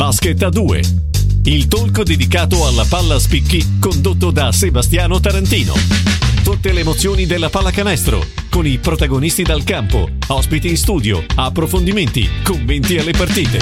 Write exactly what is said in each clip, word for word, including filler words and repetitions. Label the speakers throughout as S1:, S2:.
S1: Basket a due, il talk dedicato alla palla a spicchi condotto da Sebastiano Tarantino. Tutte le emozioni della pallacanestro, con i protagonisti dal campo, ospiti in studio, approfondimenti, commenti alle partite.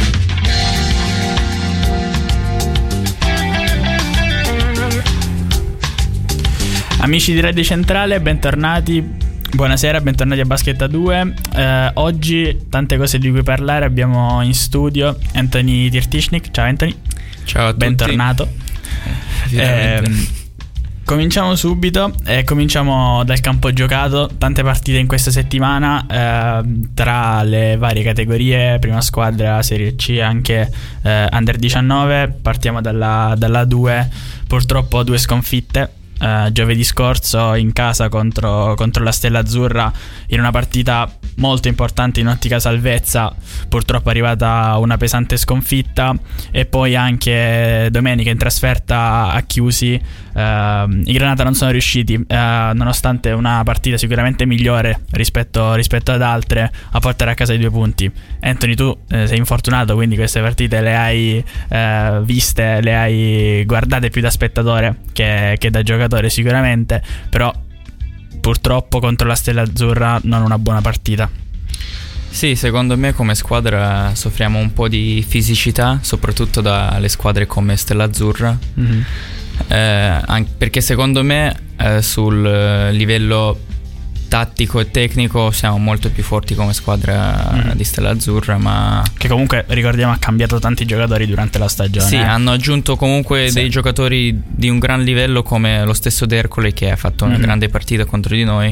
S2: Amici di Radio Centrale, bentornati. Buonasera, bentornati a Basket a due. eh, Oggi tante cose di cui parlare. Abbiamo in studio Anthony Tirtishnik. Ciao Anthony.
S3: Ciao a tutti.
S2: Bentornato. eh, Cominciamo subito e cominciamo dal campo giocato. Tante partite in questa settimana, eh, tra le varie categorie, prima squadra, Serie C, anche eh, Under diciannove. Partiamo dalla, dalla due. Purtroppo due sconfitte. Uh, giovedì scorso in casa contro, contro la Stella Azzurra, in una partita molto importante in ottica salvezza. Purtroppo è arrivata una pesante sconfitta. E poi anche domenica in trasferta a Chiusi, uh, i Granata non sono riusciti, uh, nonostante una partita sicuramente migliore rispetto, rispetto ad altre, a portare a casa i due punti. Anthony, tu eh, sei infortunato, quindi queste partite le hai eh, viste, le hai guardate più da spettatore che, che da giocatore sicuramente, però purtroppo contro la Stella Azzurra non una buona partita.
S3: Sì, secondo me come squadra soffriamo un po' di fisicità, soprattutto dalle squadre come Stella Azzurra. Mm-hmm. eh, anche perché secondo me eh, sul livello tattico e tecnico siamo molto più forti come squadra mm. di Stella Azzurra, ma
S2: che comunque ricordiamo ha cambiato tanti giocatori durante la stagione.
S3: Sì,
S2: eh?
S3: hanno aggiunto comunque sì. dei giocatori di un gran livello, come lo stesso D'Ercole, che ha fatto una mm. grande partita contro di noi.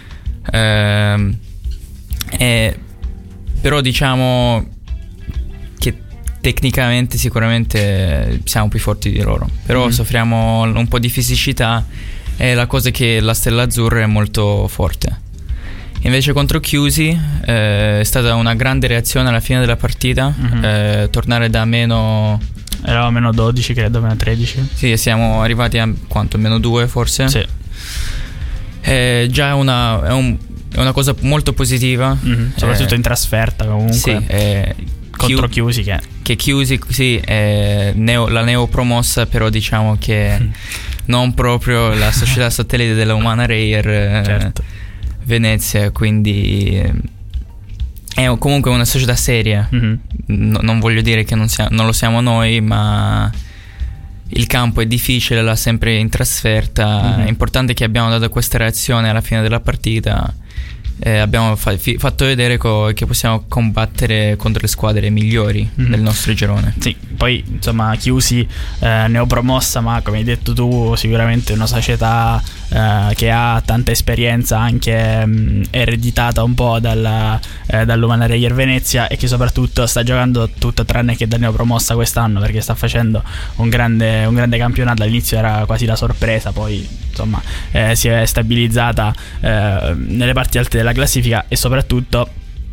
S3: eh, e, Però diciamo che tecnicamente sicuramente siamo più forti di loro, però mm. soffriamo un po' di fisicità. E la cosa è che la Stella Azzurra è molto forte. Invece contro Chiusi eh, è stata una grande reazione alla fine della partita. Mm-hmm. eh, Tornare da meno,
S2: eravamo meno dodici, credo, meno tredici.
S3: Sì, siamo arrivati a quanto? Meno due forse?
S2: Sì.
S3: È già una, è un, è una cosa molto positiva. Mm-hmm.
S2: Soprattutto
S3: eh,
S2: in trasferta comunque.
S3: Sì, eh,
S2: contro Chiusi che...
S3: Che Chiusi, sì, è neo, la neopromossa, però diciamo che... Mm. non proprio la società satellite della Humana Reyer, certo. eh, Venezia, quindi è comunque una società seria. Mm-hmm. no, non voglio dire che non, sia, non lo siamo noi, ma il campo è difficile, l'ha sempre in trasferta. Mm-hmm. È importante che abbiamo dato questa reazione alla fine della partita. Eh, abbiamo fa- fi- fatto vedere co- che possiamo combattere contro le squadre migliori mm-hmm. del nostro girone. Sì,
S2: poi insomma Chiusi eh, neopromossa, ma come hai detto tu sicuramente una società eh, che ha tanta esperienza, anche mh, ereditata un po' dalla, eh, dall'Umana Reyer Venezia, e che soprattutto sta giocando tutto tranne che da neopromossa quest'anno, perché sta facendo un grande, un grande campionato. All'inizio era quasi la sorpresa, poi insomma eh, si è stabilizzata eh, nelle parti alte della classifica, e soprattutto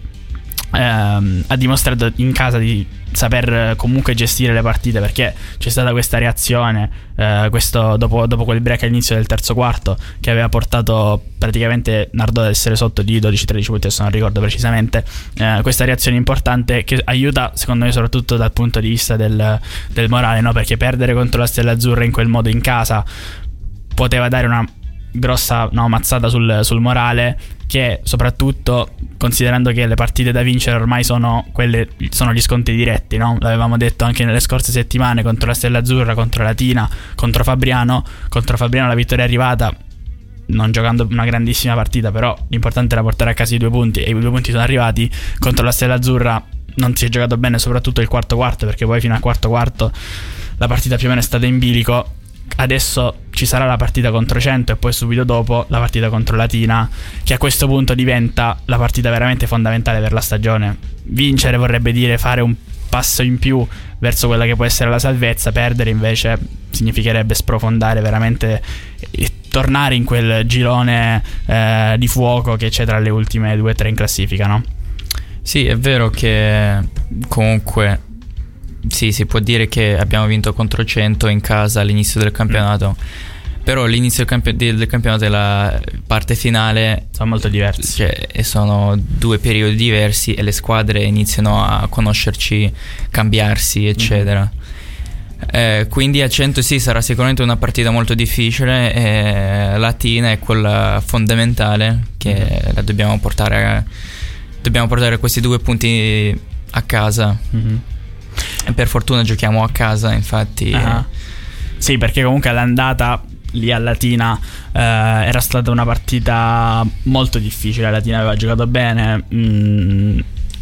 S2: ehm, ha dimostrato in casa di saper comunque gestire le partite, perché c'è stata questa reazione eh, questo, dopo, dopo quel break all'inizio del terzo quarto, che aveva portato praticamente Nardò ad essere sotto di dodici tredici punti, adesso non ricordo precisamente. eh, questa reazione importante che aiuta secondo me soprattutto dal punto di vista del, del morale, no? Perché perdere contro la Stella Azzurra in quel modo in casa poteva dare una grossa no, mazzata sul, sul morale, che soprattutto considerando che le partite da vincere ormai sono quelle, sono gli scontri diretti, no? L'avevamo detto anche nelle scorse settimane, contro la Stella Azzurra, contro Latina, contro Fabriano. Contro Fabriano la vittoria è arrivata non giocando una grandissima partita, però l'importante era portare a casa i due punti, e i due punti sono arrivati. Contro la Stella Azzurra non si è giocato bene, soprattutto il quarto quarto, perché poi fino al quarto quarto la partita più o meno è stata in bilico. Adesso ci sarà la partita contro Cento e poi subito dopo la partita contro Latina, che a questo punto diventa la partita veramente fondamentale per la stagione. Vincere vorrebbe dire fare un passo in più verso quella che può essere la salvezza. Perdere invece significherebbe sprofondare veramente e tornare in quel girone eh, di fuoco che c'è tra le ultime due o tre in classifica, no?
S3: Sì, è vero che comunque sì, si può dire che abbiamo vinto contro Cento in casa all'inizio del campionato, mm. Però l'inizio del, campi- del campionato e la parte finale
S2: sono molto diversi,
S3: cioè, e sono due periodi diversi e le squadre iniziano a conoscerci, cambiarsi eccetera. Mm-hmm. eh, quindi a cento sì, sarà sicuramente una partita molto difficile. eh, Latina è quella fondamentale che mm-hmm. la dobbiamo portare a, dobbiamo portare questi due punti a casa. Mm-hmm. E per fortuna giochiamo a casa, infatti.
S2: Uh-huh. Sì, perché comunque all'andata lì a Latina eh, era stata una partita molto difficile. La Latina aveva giocato bene. mm,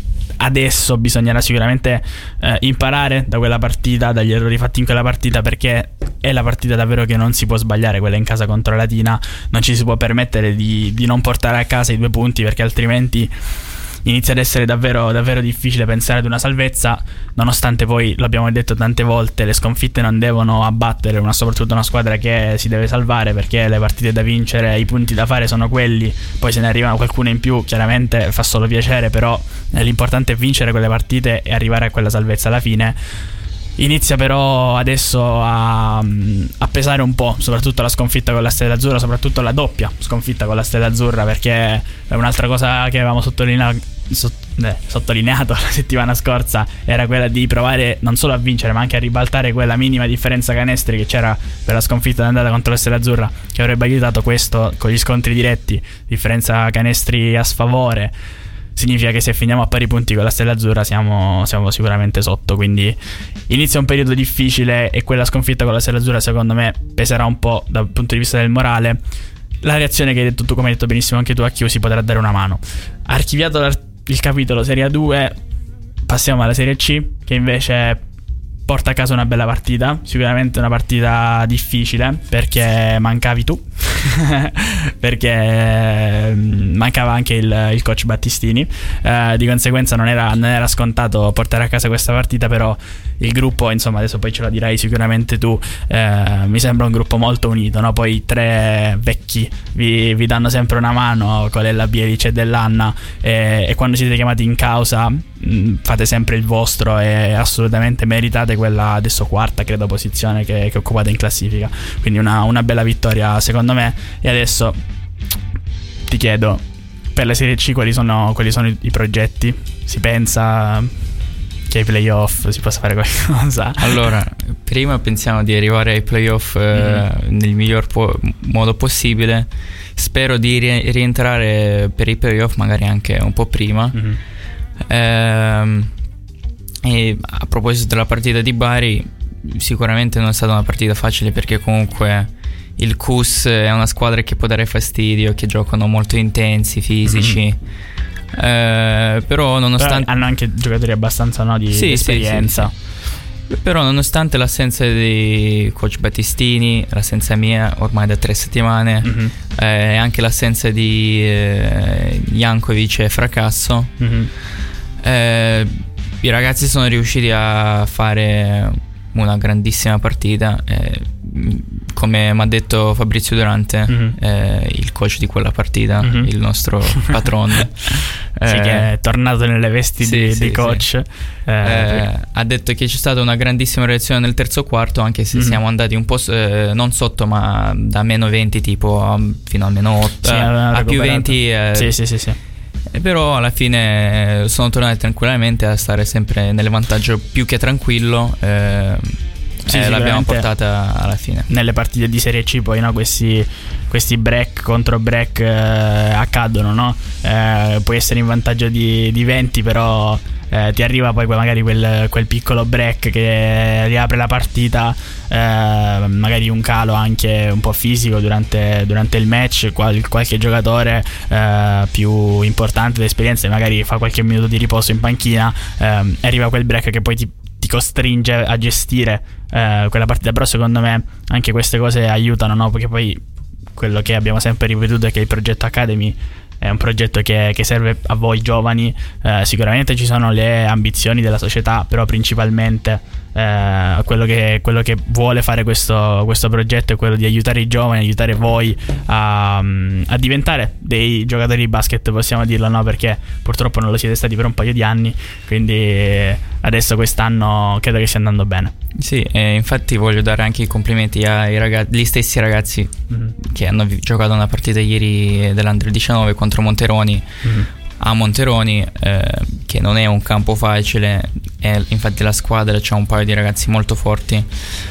S2: Adesso bisognerà sicuramente eh, imparare da quella partita, dagli errori fatti in quella partita, perché è la partita davvero che non si può sbagliare, quella in casa contro la Latina. Non ci si può permettere di, di non portare a casa i due punti, perché altrimenti inizia ad essere davvero, davvero difficile pensare ad una salvezza, nonostante poi, l'abbiamo detto tante volte, le sconfitte non devono abbattere una, soprattutto una squadra che si deve salvare, perché le partite da vincere, i punti da fare sono quelli. Poi se ne arrivano qualcuno in più chiaramente fa solo piacere, però l'importante è vincere quelle partite e arrivare a quella salvezza alla fine. Inizia però adesso a, a pesare un po', soprattutto la sconfitta con la Stella Azzurra, soprattutto la doppia sconfitta con la Stella Azzurra, perché è un'altra cosa che avevamo sottolineato, sott, eh, sottolineato la settimana scorsa era quella di provare non solo a vincere ma anche a ribaltare quella minima differenza canestri che c'era per la sconfitta d'andata contro la Stella Azzurra, che avrebbe aiutato questo con gli scontri diretti, differenza canestri a sfavore. Significa che se finiamo a pari punti con la Stella Azzurra siamo, siamo sicuramente sotto, quindi inizia un periodo difficile e quella sconfitta con la Stella Azzurra secondo me peserà un po' dal punto di vista del morale. La reazione che hai detto tu, come hai detto benissimo anche tu, a Chiusi potrà dare una mano. Archiviato il capitolo Serie A due, passiamo alla Serie C, che invece porta a casa una bella partita, sicuramente una partita difficile, perché mancavi tu perché mancava anche il, il coach Battistini, eh, di conseguenza non era, non era scontato portare a casa questa partita, però il gruppo, insomma, adesso poi ce lo dirai sicuramente tu, eh, mi sembra un gruppo molto unito, no? Poi tre vecchi vi, vi danno sempre una mano, Colella, Bielic e Dell'Anna, e, e quando siete chiamati in causa mh, fate sempre il vostro e assolutamente meritate quella adesso quarta, credo, posizione che, che occupate in classifica. Quindi una, una bella vittoria secondo me. E adesso ti chiedo, per la Serie C quali sono, quali sono i, i progetti? Si pensa che ai playoff si possa fare qualcosa?
S3: Allora, prima pensiamo di arrivare ai playoff eh, mm-hmm. nel miglior po- modo possibile. Spero di ri- rientrare per i playoff magari anche un po' prima. Mm-hmm. ehm, E a proposito della partita di Bari, sicuramente non è stata una partita facile, perché comunque il C U S è una squadra che può dare fastidio, che giocano molto intensi, fisici. Mm-hmm. eh, Però nonostante
S2: però hanno anche giocatori abbastanza, no, di
S3: sì,
S2: esperienza.
S3: sì, sì, sì. Però nonostante l'assenza di coach Battistini, l'assenza mia ormai da tre settimane, mm-hmm. e eh, anche l'assenza di eh, Jankovic e Fracasso, mm-hmm. eh, i ragazzi sono riusciti a fare una grandissima partita, eh, come mi ha detto Fabrizio Durante, mm-hmm. eh, il coach di quella partita, mm-hmm. il nostro patrono,
S2: eh, sì, che è tornato nelle vesti sì, di, sì, di coach, sì. eh,
S3: eh, ha detto che c'è stata una grandissima reazione nel terzo quarto, anche se mm-hmm. siamo andati un po' eh, non sotto, ma da meno venti tipo a, fino a meno otto, sì, a, a più venti, eh,
S2: sì sì sì sì.
S3: E però alla fine sono tornati tranquillamente a stare sempre nel vantaggio più che tranquillo, eh, sì, e l'abbiamo portata alla fine.
S2: Nelle partite di Serie C poi, no, questi, questi break contro break eh, accadono, no? Eh, puoi essere in vantaggio di, di venti, però eh, ti arriva poi magari quel, quel piccolo break che riapre la partita, eh, magari un calo anche un po' fisico durante, durante il match, qual, qualche giocatore eh, più importante d'esperienza magari fa qualche minuto di riposo in panchina, eh, arriva quel break che poi ti ti costringe a gestire eh, quella partita. Però secondo me anche queste cose aiutano, no? Perché poi quello che abbiamo sempre ripetuto è che il progetto Academy è un progetto che, che serve a voi giovani. Eh, sicuramente ci sono le ambizioni della società, però principalmente eh, eh, quello, che, quello che vuole fare questo, questo progetto è quello di aiutare i giovani, aiutare voi a, a diventare dei giocatori di basket, possiamo dirlo, no? Perché purtroppo non lo siete stati per un paio di anni, quindi adesso quest'anno credo che stia andando bene.
S3: Sì, e infatti voglio dare anche i complimenti ai ragazzi, gli stessi ragazzi mm-hmm. che hanno giocato una partita ieri dell'Under diciannove contro Monteroni, mm-hmm. a Monteroni, eh, che non è un campo facile, e infatti la squadra c'ha un paio di ragazzi molto forti,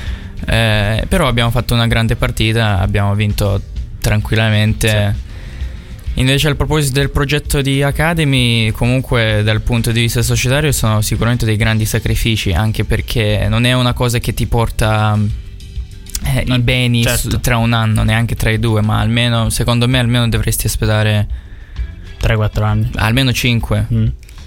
S3: eh, però abbiamo fatto una grande partita, abbiamo vinto tranquillamente. Sì. Invece, al proposito del progetto di Academy, comunque dal punto di vista societario sono sicuramente dei grandi sacrifici, anche perché non è una cosa che ti porta eh, i beni, certo. su, tra un anno, neanche tra i due, ma almeno, secondo me, almeno dovresti aspettare
S2: tre quattro anni,
S3: almeno cinque. Mm.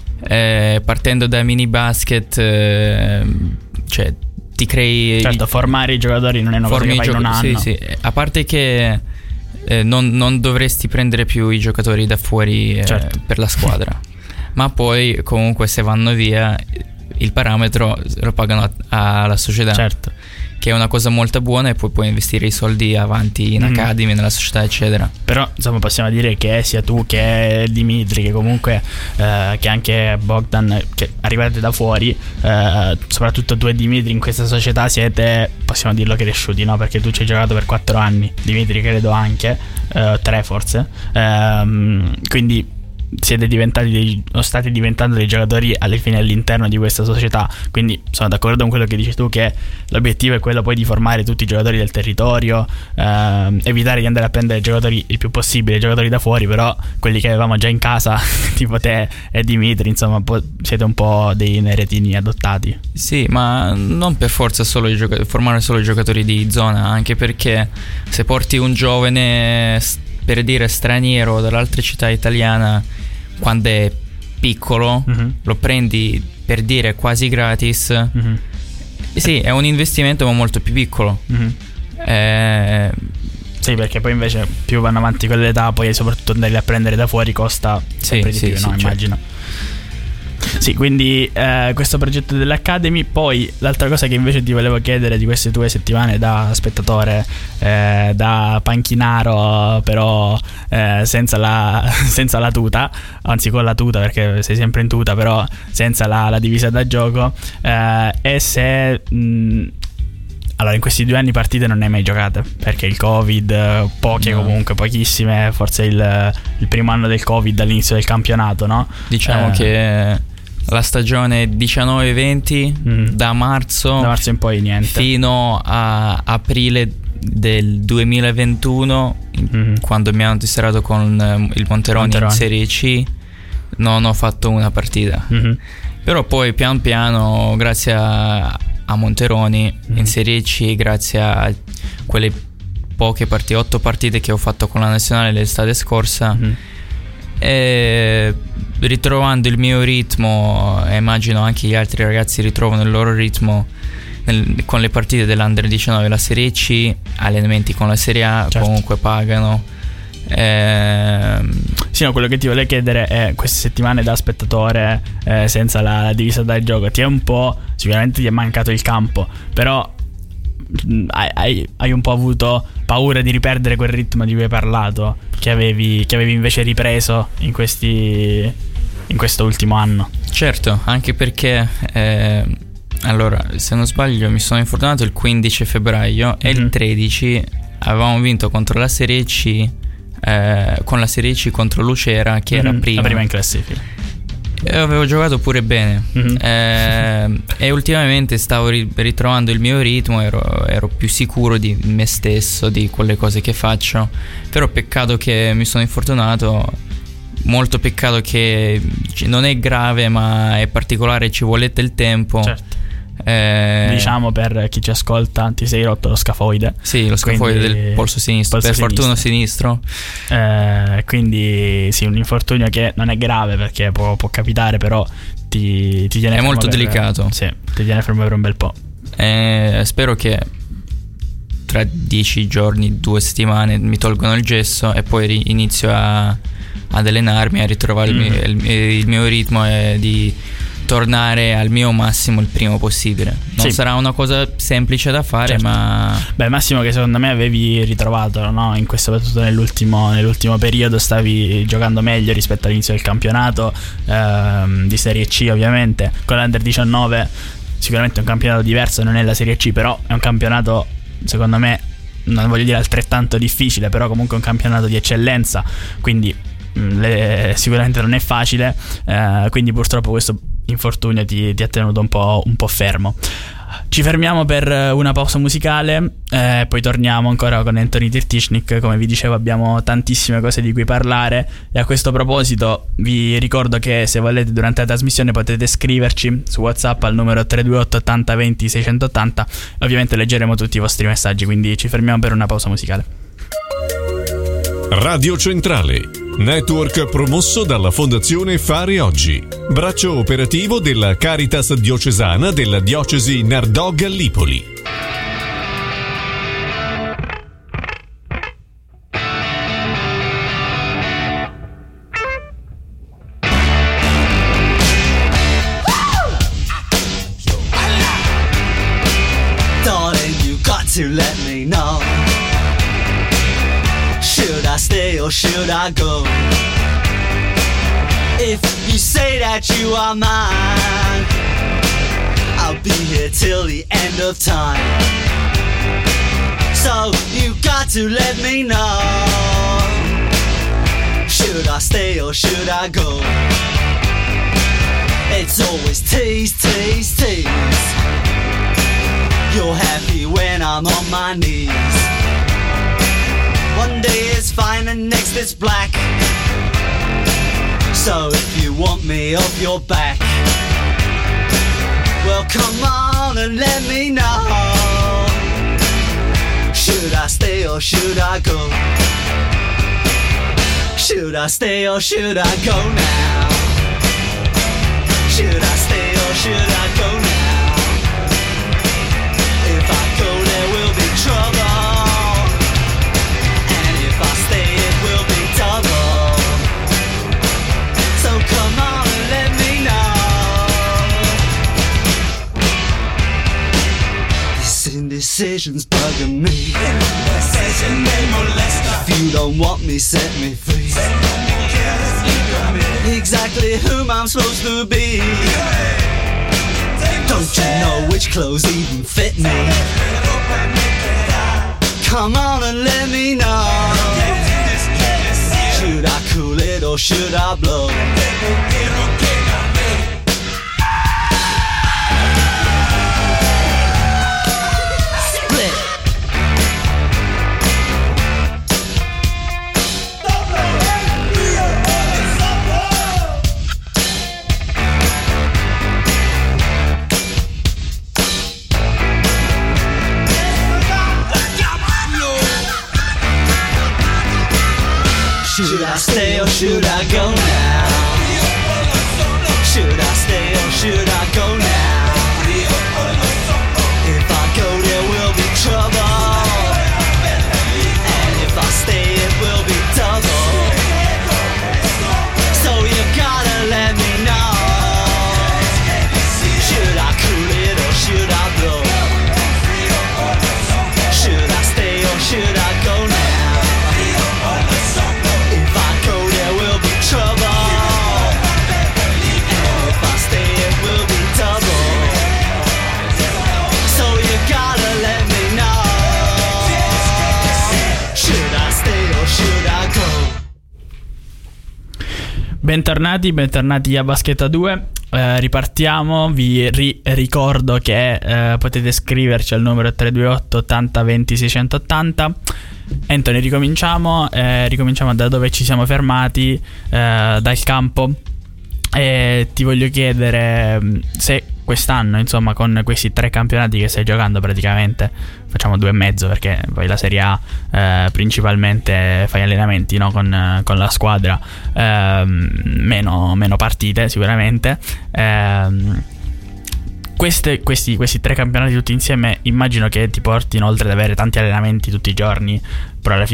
S3: Eh, partendo da mini basket, eh, cioè ti crei,
S2: certo, formare i giocatori non è una cosa che fai in un anno.
S3: Sì, sì. A parte che eh, non, non dovresti prendere più i giocatori da fuori, eh, certo. per la squadra, ma poi comunque se vanno via il parametro lo pagano alla società,
S2: certo.
S3: che è una cosa molto buona, e poi puoi investire i soldi avanti in mm. Academy, nella società, eccetera.
S2: Però insomma possiamo dire che sia tu che Dimitri, che comunque eh, che anche Bogdan, che arrivate da fuori, eh, soprattutto tu e Dimitri in questa società siete, possiamo dirlo, cresciuti, no? Perché tu ci hai giocato per quattro anni, Dimitri credo anche, eh, tre forse, eh, quindi siete diventati dei, o state diventando dei giocatori alla fine all'interno di questa società. Quindi sono d'accordo con quello che dici tu, che l'obiettivo è quello poi di formare tutti i giocatori del territorio, eh, evitare di andare a prendere giocatori il più possibile, giocatori da fuori, però quelli che avevamo già in casa tipo te e Dimitri, insomma po- siete un po' dei neretini adottati.
S3: Sì, ma non per forza solo i giocatori, formare solo i giocatori di zona, anche perché se porti un giovane, per dire, straniero dall'altra città italiana, quando è piccolo, mm-hmm. lo prendi, per dire, quasi gratis, mm-hmm. sì, è un investimento ma molto più piccolo, mm-hmm. eh...
S2: sì, perché poi invece più vanno avanti con l'età, poi soprattutto andare a prendere da fuori costa sempre sì, di sì, più, no? Sì, immagino, certo. Sì, quindi eh, questo progetto dell'Academy. Poi l'altra cosa che invece ti volevo chiedere di queste tue settimane da spettatore, eh, da panchinaro, però eh, senza, la, senza la tuta, anzi con la tuta perché sei sempre in tuta, però senza la, la divisa da gioco, eh, è se... Mh, allora, in questi due anni partite non ne hai mai giocate, perché il Covid, poche no. comunque, pochissime, forse il, il primo anno del Covid all'inizio del campionato, no?
S3: Diciamo eh, che la stagione diciannove venti, mm. da marzo
S2: da marzo in poi niente,
S3: fino a aprile del duemilaventuno, mm. quando mi hanno tesserato con il Monteroni, Monteroni in Serie C, non ho fatto una partita. Mm-hmm. Però poi pian piano, grazie a a Monteroni, mm. in Serie C, grazie a quelle poche partite, otto partite che ho fatto con la nazionale l'estate scorsa, mm. e ritrovando il mio ritmo, e immagino anche gli altri ragazzi ritrovano il loro ritmo nel, con le partite dell'Under diciannove, la Serie C, allenamenti con la Serie A, certo. comunque pagano. Eh,
S2: sì, no, quello che ti volevo chiedere è, queste settimane da spettatore, eh, senza la, la divisa da gioco, ti è un po', sicuramente ti è mancato il campo, però mh, hai, hai un po' avuto paura di riperdere quel ritmo di cui hai parlato, che avevi, che avevi invece ripreso in questi in questo ultimo anno?
S3: Certo, anche perché eh, allora, se non sbaglio, mi sono infortunato il quindici febbraio, mm-hmm. e il tredici avevamo vinto contro la Serie C, Eh, con la Serie C contro Lucera, che mm-hmm. era prima,
S2: la prima in classifica,
S3: e avevo giocato pure bene, mm-hmm. eh, e ultimamente stavo ritrovando il mio ritmo, ero, ero più sicuro di me stesso, di quelle cose che faccio. Però peccato che mi sono infortunato, molto peccato, che non è grave ma è particolare, ci vuole del tempo, certo. Eh,
S2: diciamo, per chi ci ascolta, ti sei rotto lo scafoide.
S3: Sì, lo scafoide quindi, del polso sinistro, polso per sinistro. fortuna sinistro,
S2: eh, quindi sì, un infortunio che non è grave, perché può, può capitare, però ti, ti tiene
S3: è molto
S2: per,
S3: delicato.
S2: Sì, ti tiene fermo per un bel po'.
S3: eh, Spero che tra dieci giorni, due settimane mi tolgono il gesso e poi inizio a, ad allenarmi, a ritrovare mm. il, mio, il, il mio ritmo, e di tornare al mio massimo il prima possibile. Non
S2: sì.
S3: sarà una cosa semplice da fare, certo. ma
S2: beh, massimo che secondo me avevi ritrovato, no? In questo, soprattutto nell'ultimo, nell'ultimo periodo stavi giocando meglio rispetto all'inizio del campionato, ehm, di Serie C ovviamente. Con l'Under diciannove sicuramente è un campionato diverso, non è la Serie C, però è un campionato secondo me, non voglio dire altrettanto difficile, però comunque un campionato di eccellenza, quindi mh, le, sicuramente non è facile, eh, quindi purtroppo questo infortunio ti, ti ha tenuto un po', un po' fermo. Ci fermiamo per una pausa musicale, eh, poi torniamo ancora con Anthony Tirtichnik. Come vi dicevo, abbiamo tantissime cose di cui parlare, e a questo proposito vi ricordo che se volete durante la trasmissione potete scriverci su WhatsApp al numero tre due otto ottanta venti seicentottanta, e ovviamente leggeremo tutti i vostri messaggi, quindi ci fermiamo per una pausa musicale.
S1: Radio Centrale, network promosso dalla Fondazione Fare Oggi, braccio operativo della Caritas diocesana della diocesi Nardò-Gallipoli.
S4: Darling, you got to let me know. Should I stay or should I go? If you say that you are mine, I'll be here till the end of time. So you got to let me know. Should I stay or should I go? It's always tease, tease, tease. You're happy when I'm on my knees. One day it's fine and next it's black. So if you want me off your back, well come on and let me know. Should I stay or should I go? Should I stay or should I go now? Should I stay or should I go now? If I go there will be trouble. Come on and let me know. This indecision's bugging me. If you don't want me, set me free. Exactly whom I'm supposed to be. Don't you know which clothes even fit me? Come on and let me know. Should I cool it or should I blow? Split. Should I stay or should I go now? Should I stay or should I go now? If I go there will be trouble, and if I stay it will be double. So you gotta let me know. Should I cool it or should I blow? Should I stay or should I go now?
S2: Bentornati, bentornati a Baschetta due. Eh, ripartiamo, vi ri- ricordo che eh, potete scriverci al numero tre due otto ottanta venti seicentottanta. Anthony, ricominciamo, eh, ricominciamo da dove ci siamo fermati, eh, dal campo. E ti voglio chiedere se quest'anno, insomma, con questi tre campionati che stai giocando, praticamente facciamo due e mezzo perché poi la Serie A eh, principalmente fai allenamenti, no? con, con la squadra, eh, meno, meno partite sicuramente. eh, Queste, questi, questi tre campionati tutti insieme immagino che ti portino, oltre ad avere tanti allenamenti tutti i giorni, però alla fine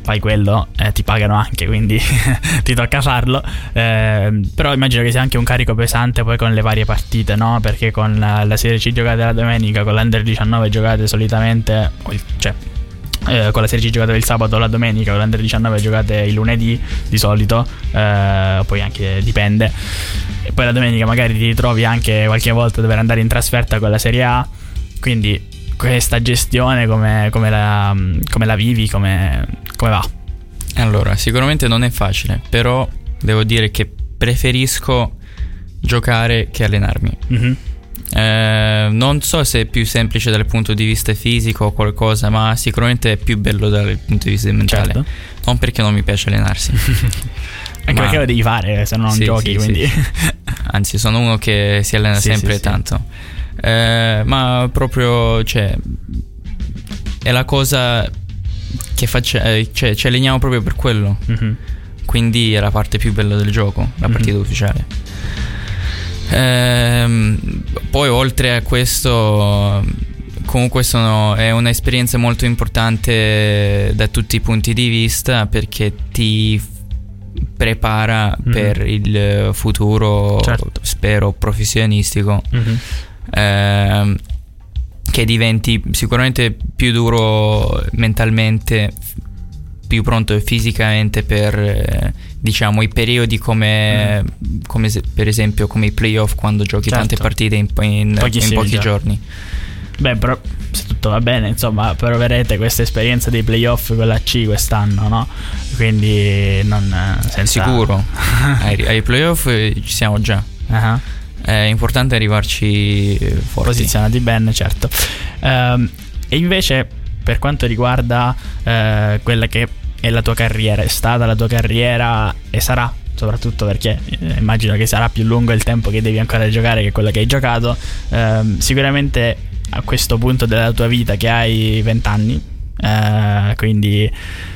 S2: fai quello, eh, ti pagano anche, quindi ti tocca farlo. Eh, però immagino che sia anche un carico pesante poi con le varie partite, no? Perché con la, la Serie C giocate la domenica, con l'Under diciannove giocate solitamente, cioè eh, con la Serie C giocate il sabato o la domenica, con l'Under diciannove giocate il lunedì di solito, eh, poi anche dipende. E poi la domenica magari ti ritrovi anche qualche volta a dover andare in trasferta con la Serie A, quindi questa gestione come, come, la, come la vivi, come, come va?
S3: Allora, sicuramente non è facile, però devo dire che preferisco giocare che allenarmi. Mm-hmm. Eh, non so se è più semplice dal punto di vista fisico o qualcosa, ma sicuramente è più bello dal punto di vista mentale. Certo. Non perché non mi piace allenarsi.
S2: Anche ma, perché lo devi fare, se no non sì, giochi, sì, quindi sì.
S3: Anzi, sono uno che si allena sì, sempre sì, tanto. Eh, ma proprio, cioè, è la cosa che faccia, cioè, ci alleniamo proprio per quello. Mm-hmm. Quindi è la parte più bella del gioco, la mm-hmm. partita ufficiale. Eh, poi oltre a questo, comunque sono, è un'esperienza molto importante da tutti i punti di vista, perché ti prepara mm-hmm. per il futuro, certo. spero professionistico. Mm-hmm. Eh, che diventi sicuramente più duro mentalmente, più pronto fisicamente per eh, diciamo i periodi come, mm. come se, per esempio come i playoff, quando giochi certo. tante partite in, in, in pochi giorni.
S2: Beh, però se tutto va bene, insomma, proverete questa esperienza dei playoff con la C quest'anno, no? Quindi non senza...
S3: sicuro ai, ai playoff ci siamo già. Uh-huh. È importante arrivarci forti,
S2: posizionati bene, certo. Um, e invece per quanto riguarda uh, quella che è la tua carriera, è stata la tua carriera e sarà, soprattutto perché eh, immagino che sarà più lungo il tempo che devi ancora giocare che quello che hai giocato, um, sicuramente a questo punto della tua vita che hai venti anni, uh, quindi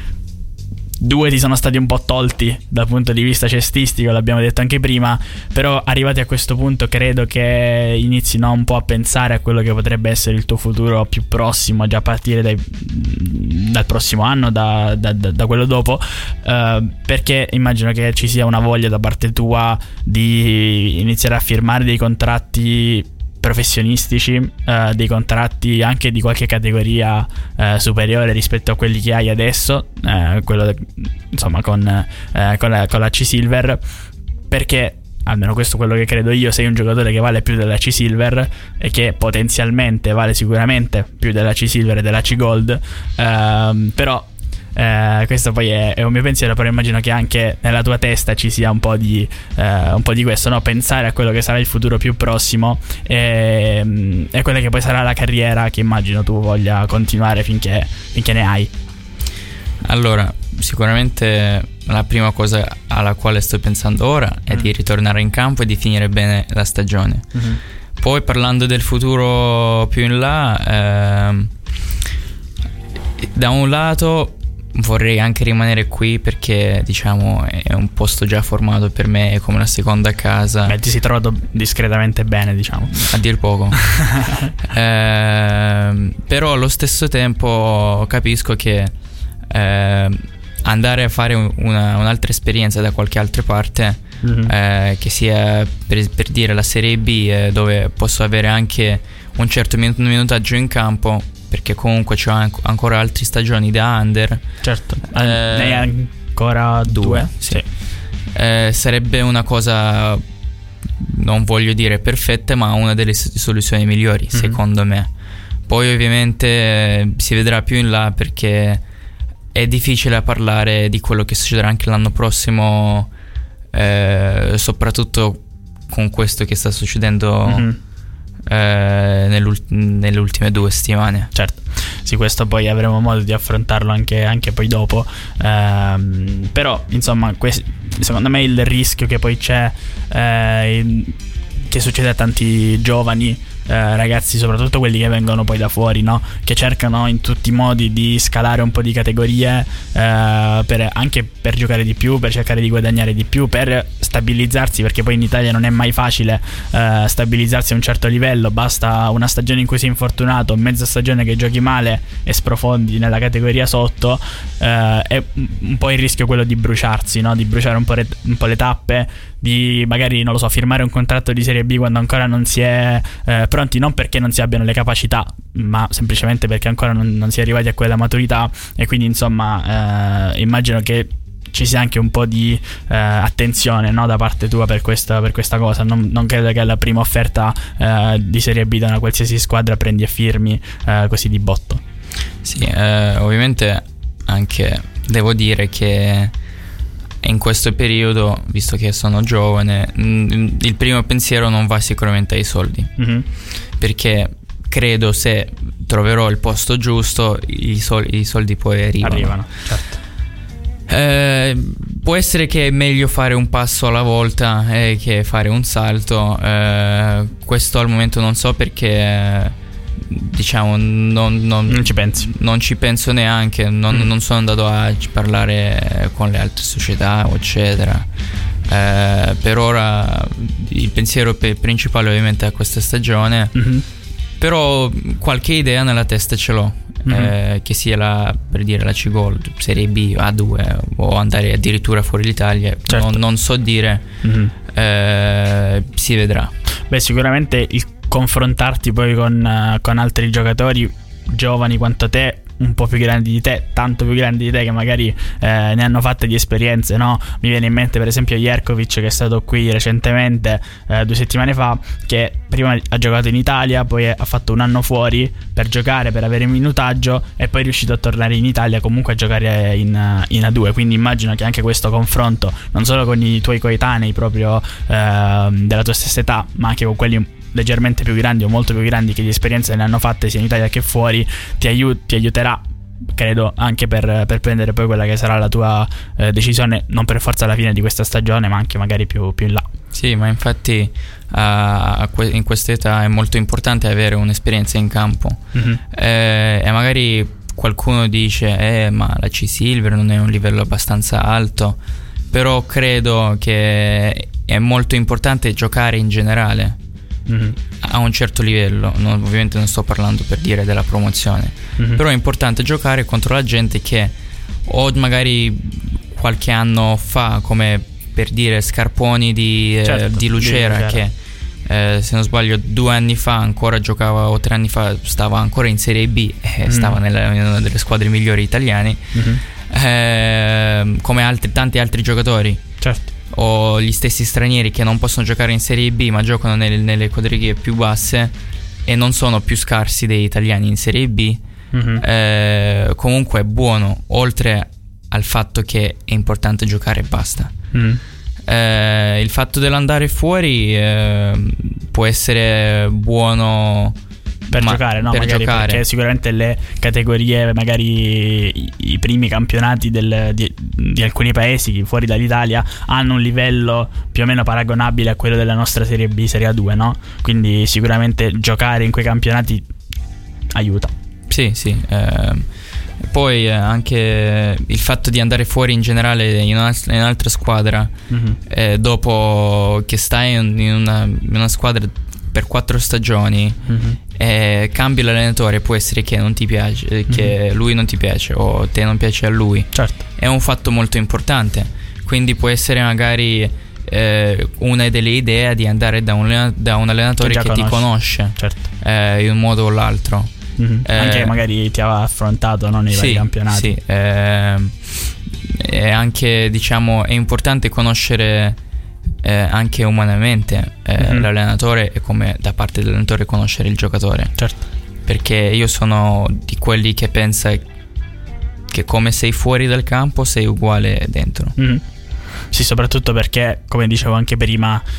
S2: due ti sono stati un po' tolti dal punto di vista cestistico, l'abbiamo detto anche prima, però arrivati a questo punto credo che inizi, no, un po' a pensare a quello che potrebbe essere il tuo futuro più prossimo, già a partire dai, dal prossimo anno, da, da, da quello dopo, uh, perché immagino che ci sia una voglia da parte tua di iniziare a firmare dei contratti professionistici, uh, dei contratti anche di qualche categoria uh, superiore rispetto a quelli che hai adesso, uh, quello insomma con, uh, con, la, con la C Silver, perché almeno questo è quello che credo io, sei un giocatore che vale più della C Silver e che potenzialmente vale sicuramente più della C Silver e della C Gold, uh, però Eh, questo poi è, è un mio pensiero, però immagino che anche nella tua testa ci sia un po' di, eh, un po' di questo, no? Pensare a quello che sarà il futuro più prossimo e, e quella che poi sarà la carriera che immagino tu voglia continuare finché, finché ne hai.
S3: Allora, sicuramente la prima cosa alla quale sto pensando ora è mm. di ritornare in campo e di finire bene la stagione. Mm-hmm. Poi parlando del futuro più in là, eh, da un lato vorrei anche rimanere qui perché diciamo è un posto già formato per me, è come una seconda casa.
S2: Beh, ti sei trovato discretamente bene, diciamo,
S3: a dir poco. eh, però allo stesso tempo capisco che eh, andare a fare una, un'altra esperienza da qualche altra parte, mm-hmm. eh, che sia per, per dire la Serie B, eh, dove posso avere anche un certo minutaggio in campo, perché comunque c'ho anc- ancora altre stagioni da under.
S2: Certo, eh, ne hai ancora due, due
S3: sì. eh, Sarebbe una cosa, non voglio dire perfetta, ma una delle soluzioni migliori, mm-hmm. secondo me. Poi ovviamente eh, si vedrà più in là, perché è difficile parlare di quello che succederà anche l'anno prossimo, eh, soprattutto con questo che sta succedendo, mm-hmm. Eh, nelle ultime due settimane.
S2: Certo, sì, questo poi avremo modo di affrontarlo anche, anche poi dopo, ehm, però insomma quest- secondo me il rischio che poi c'è, eh, che succede a tanti giovani, eh, ragazzi, soprattutto quelli che vengono poi da fuori, no? Che cercano in tutti i modi di scalare un po' di categorie, eh, per, anche per giocare di più, per cercare di guadagnare di più, per stabilizzarsi, perché poi in Italia non è mai facile eh, stabilizzarsi a un certo livello. Basta una stagione in cui sei infortunato, mezza stagione che giochi male e sprofondi nella categoria sotto, eh, è un po' il rischio quello di bruciarsi, no? Di bruciare un po', re- un po' le tappe, di magari, non lo so, firmare un contratto di Serie B quando ancora non si è eh, pronti, non perché non si abbiano le capacità, ma semplicemente perché ancora non, non si è arrivati a quella maturità. E quindi insomma eh, immagino che ci sia anche un po' di eh, attenzione, no, da parte tua per questa, per questa cosa. Non, non credo che alla prima offerta eh, di Serie B da una qualsiasi squadra prendi e firmi eh, così di botto.
S3: Sì, eh, ovviamente anche devo dire che in questo periodo, visto che sono giovane, mh, il primo pensiero non va sicuramente ai soldi, mm-hmm. perché credo se troverò il posto giusto i, sol- i soldi poi arrivano,
S2: arrivano certo.
S3: Eh, può essere che è meglio fare un passo alla volta eh, che fare un salto, eh, questo al momento non so, perché diciamo non, non,
S2: non ci pensi
S3: non ci penso neanche, non, mm. non sono andato a parlare con le altre società eccetera. Eh, per ora il pensiero pe- principale ovviamente è questa stagione, mm-hmm. però qualche idea nella testa ce l'ho. Mm-hmm. Eh, che sia la, per dire, la C-Gold, Serie B, A due o andare addirittura fuori l'Italia, certo. non, non so dire, mm-hmm. eh, si vedrà.
S2: Beh, sicuramente il confrontarti poi con, con altri giocatori giovani quanto te, un po' più grandi di te, tanto più grandi di te, che magari eh, ne hanno fatte di esperienze, no? Mi viene in mente per esempio Jerkovic, che è stato qui recentemente, eh, due settimane fa, che prima ha giocato in Italia, poi ha fatto un anno fuori per giocare, per avere minutaggio, e poi è riuscito a tornare in Italia comunque a giocare in, in A due. Quindi immagino che anche questo confronto, non solo con i tuoi coetanei proprio eh, della tua stessa età, ma anche con quelli leggermente più grandi o molto più grandi che di esperienze ne hanno fatte sia in Italia che fuori, ti, aiut- ti aiuterà, credo, anche per, per prendere poi quella che sarà la tua eh, decisione, non per forza alla fine di questa stagione, ma anche magari più, più in là.
S3: Sì, ma infatti uh, in questa età è molto importante avere un'esperienza in campo, mm-hmm. eh, e magari qualcuno dice eh, ma la C-Silver non è un livello abbastanza alto, però credo che è molto importante giocare in generale. Mm-hmm. a un certo livello, non, ovviamente non sto parlando per dire della promozione, mm-hmm. però è importante giocare contro la gente che o magari qualche anno fa, come per dire Scarponi di, certo, eh, di Lucera, di Lucera. che eh, se non sbaglio due anni fa ancora giocava, o tre anni fa stava ancora in Serie B e mm-hmm. stava nella, in una delle squadre migliori italiane, mm-hmm. eh, come altri, tanti altri giocatori, certo. o gli stessi stranieri che non possono giocare in Serie B ma giocano nelle, nelle categorie più basse e non sono più scarsi degli italiani in Serie B, mm-hmm. eh, comunque è buono, oltre al fatto che è importante giocare e basta. Mm. Eh, il fatto dell'andare fuori eh, può essere buono
S2: per ma giocare, no?
S3: Per
S2: magari
S3: giocare.
S2: Perché sicuramente le categorie, magari i, i primi campionati del, di, di alcuni paesi fuori dall'Italia hanno un livello più o meno paragonabile a quello della nostra Serie B, Serie A due, no? Quindi sicuramente giocare in quei campionati aiuta.
S3: Sì, sì. Eh, poi anche il fatto di andare fuori in generale in, una, in un'altra squadra, mm-hmm. eh, dopo che stai in una, in una squadra per quattro stagioni, mm-hmm. e cambi l'allenatore, può essere che non ti piace, che mm-hmm. lui non ti piace o te non piace a lui, certo. È un fatto molto importante, quindi può essere magari eh, una delle idee di andare da un, da un allenatore che, che ti conosce, certo. eh, in un modo o l'altro, mm-hmm. eh, anche
S2: magari ti aveva affrontato, no, nei sì, vari campionati.
S3: Sì, eh, e anche, diciamo, è importante conoscere Eh, anche umanamente eh, mm-hmm. l'allenatore, e come da parte dell'allenatore conoscere il giocatore, certo. Perché io sono di quelli che pensa che come sei fuori dal campo sei uguale dentro.
S2: Mm-hmm. Sì, soprattutto perché, come dicevo anche prima,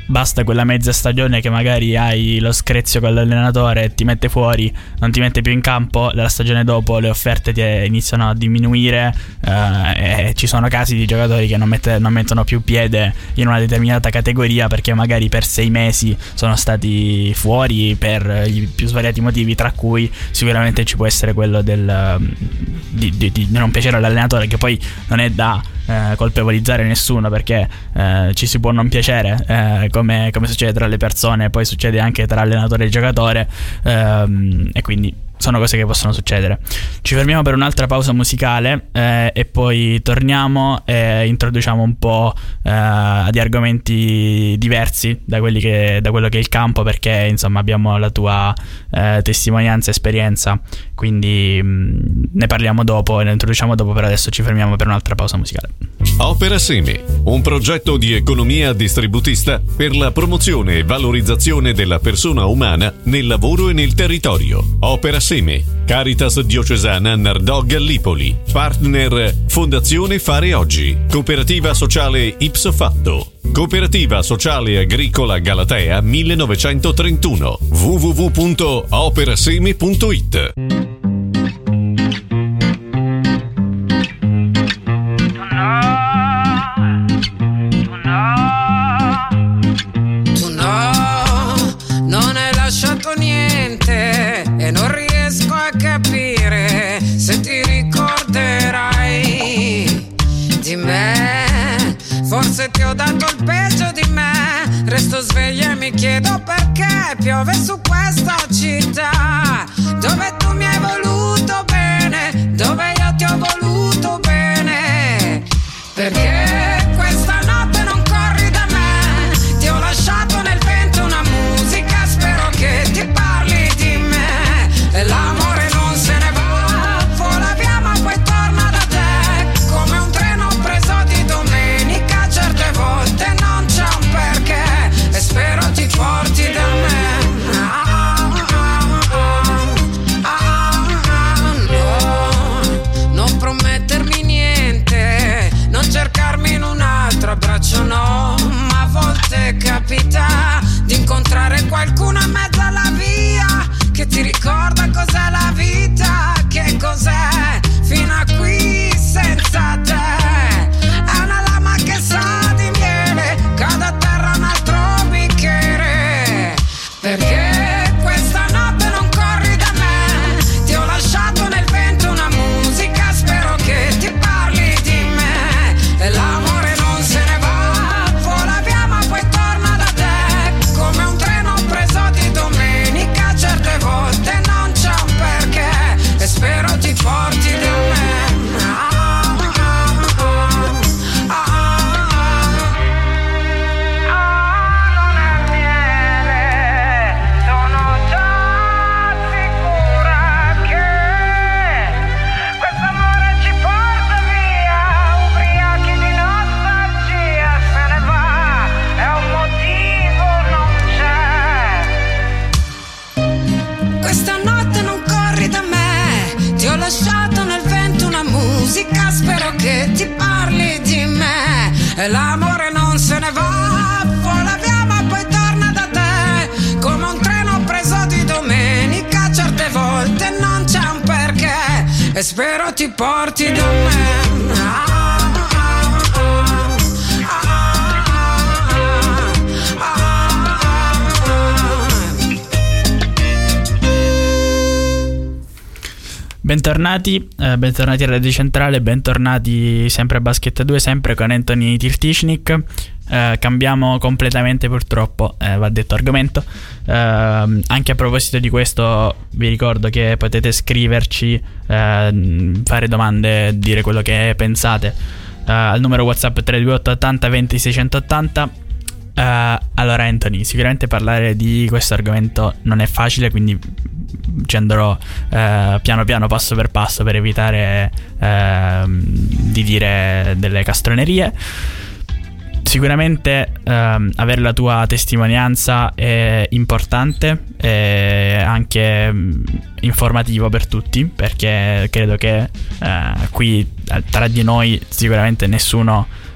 S2: basta quella mezza stagione che magari hai lo screzio con l'allenatore e ti mette fuori, non ti mette più in campo, la stagione dopo le offerte ti iniziano a diminuire, eh, e ci sono casi di giocatori che non, mette, non mettono più piede in una determinata categoria perché magari per sei mesi sono stati fuori per i più svariati motivi, tra cui sicuramente ci può essere quello del di, di, di non piacere all'allenatore, che poi non è da eh, colpevolizzare nessuno, perché eh, ci si può non piacere, eh, come, come succede tra le persone, poi succede anche tra allenatore e giocatore, ehm, e quindi sono cose che possono succedere. Ci fermiamo per un'altra pausa musicale, eh, e poi torniamo e introduciamo un po' eh, di argomenti diversi da quelli che da quello che è il campo, perché insomma abbiamo la tua eh, testimonianza e esperienza, quindi mh, ne parliamo dopo e ne introduciamo dopo. Per adesso ci fermiamo per un'altra pausa musicale.
S1: Opera Seme, un progetto di economia distributista per la promozione e valorizzazione della persona umana nel lavoro e nel territorio. Opera Seme, Caritas Diocesana Nardò Gallipoli, partner Fondazione Fare Oggi, Cooperativa Sociale Ipso Fatto, Cooperativa Sociale Agricola Galatea millenovecentotrentuno, w w w punto operaseme punto it.
S5: Forse ti ho dato il peggio di me, resto sveglia e mi chiedo perché piove su questa città, dove tu mi hai voluto bene, dove io ti ho voluto bene, perché questa notte non corri da me, ti ho lasciato nel vento una musica, spero che ti parli di me, e l'amore non se ne va, vola via ma poi torna da te, come un treno preso di domenica, certe volte non c'è un perché, e spero ti porti da me. Ah, ah, ah, ah, ah, no, non promettermi niente, non cercarmi in un altro abbraccio, no, ma a volte capita di incontrare qualcuno in mezzo alla via che ti ricorda cos'è la vita, che cos'è fino a qui senza te. È una lama che sa di miele, cade a terra un altro bicchiere, perché questa notte non corri da me, ti ho lasciato nel vento una musica, spero che ti parli di me, e l'amore non se ne va, vola via ma poi torna da te, come un treno preso di domenica, certe volte non c'è un perché, e spero ti porti da me. Spero che ti parli di me, e l'amore non se ne va, vola via ma poi torna da te, come un treno preso di domenica, certe volte non c'è un perché, e spero ti porti da me. Ah, ah, ah, ah, ah, ah,
S2: Bentornati, eh, bentornati a Radio Centrale, bentornati sempre a Basket due, sempre con Anthony Tirtishnik. Eh, cambiamo completamente purtroppo, eh, va detto argomento. Eh, anche a proposito di questo vi ricordo che potete scriverci, eh, fare domande, dire quello che pensate, eh, al numero WhatsApp tre due otto ottanta venti seicentottanta. Uh, allora Anthony, sicuramente parlare di questo argomento non è facile, quindi ci andrò uh, piano piano, passo per passo, per evitare uh, di dire delle castronerie. Sicuramente uh, avere la tua testimonianza è importante, è anche informativo per tutti, perché credo che uh, qui tra di noi sicuramente nessuno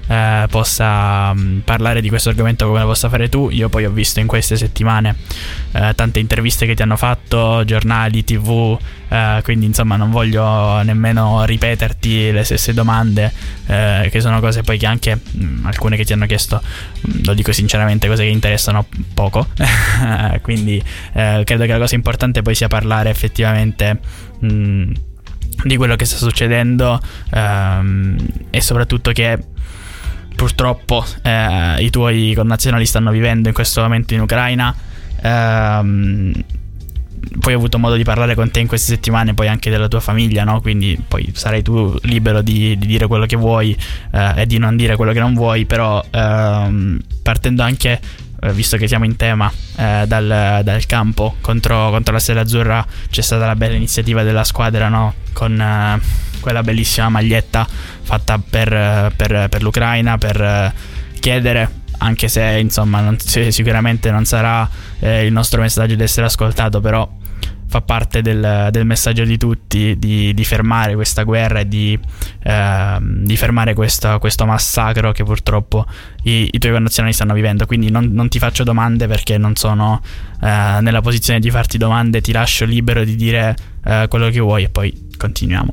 S2: eh, possa mh, parlare di questo argomento come lo possa fare tu. Io poi ho visto in queste settimane eh, tante interviste che ti hanno fatto, giornali, tv, eh, quindi insomma non voglio nemmeno ripeterti le stesse domande, eh, che sono cose poi che anche mh, alcune che ti hanno chiesto, mh, lo dico sinceramente, cose che interessano poco. Quindi eh, credo che la cosa importante poi sia parlare effettivamente mh, di quello che sta succedendo, ehm, e soprattutto che purtroppo eh, i tuoi connazionali stanno vivendo in questo momento in Ucraina. Ehm, poi ho avuto modo di parlare con te in queste settimane poi anche della tua famiglia, no? Quindi poi sarai tu libero di, di dire quello che vuoi eh, e di non dire quello che non vuoi, però ehm, partendo anche, eh, visto che siamo in tema, eh, dal, dal campo contro, contro la Stella Azzurra, c'è stata la bella iniziativa della squadra, no? Con eh, quella bellissima maglietta fatta per, per, per l'Ucraina, per eh, chiedere, anche se insomma non, sicuramente non sarà eh, il nostro messaggio di essere ascoltato, però fa parte del, del messaggio di tutti di, di fermare questa guerra e di, eh, di fermare questo, questo massacro che purtroppo i, i tuoi connazionali stanno vivendo. Quindi non, non ti faccio domande perché non sono eh, nella posizione di farti domande, ti lascio libero di dire eh, quello che vuoi e poi continuiamo.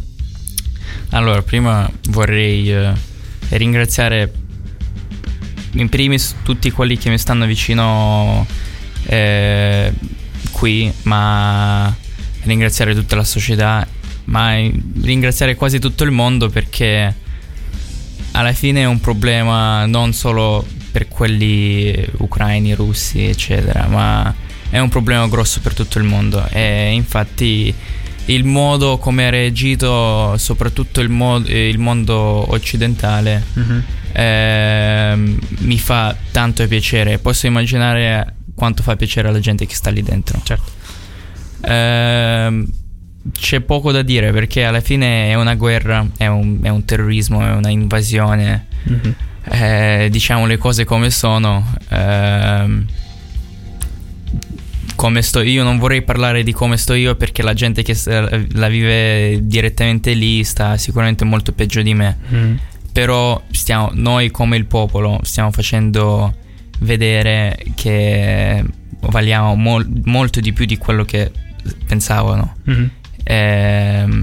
S3: Allora, prima vorrei eh, ringraziare in primis tutti quelli che mi stanno vicino eh, qui, ma ringraziare tutta la società, ma ringraziare quasi tutto il mondo, perché alla fine è un problema non solo per quelli ucraini, russi eccetera, ma è un problema grosso per tutto il mondo. E infatti il modo come ha reagito soprattutto il, mo- il mondo occidentale mm-hmm. eh, mi fa tanto piacere. Posso immaginare quanto fa piacere alla gente che sta lì dentro.
S2: Certo.
S3: eh, C'è poco da dire, perché alla fine è una guerra, è un, è un terrorismo, è una invasione. Mm-hmm. eh, Diciamo le cose come sono. eh, Come sto io, non vorrei parlare di come sto io, perché la gente che la vive direttamente lì sta sicuramente molto peggio di me. Mm. Però stiamo, noi come il popolo stiamo facendo vedere che valiamo mol, molto di più di quello che pensavano. Mm. eh,